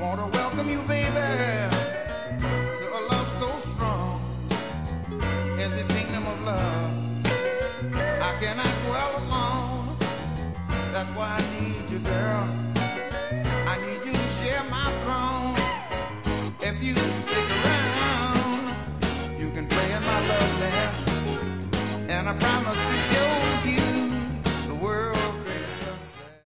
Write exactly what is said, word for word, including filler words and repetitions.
Want to welcome you, baby, to a love so strong in the kingdom of love. I cannot dwell alone. That's why I need you, girl.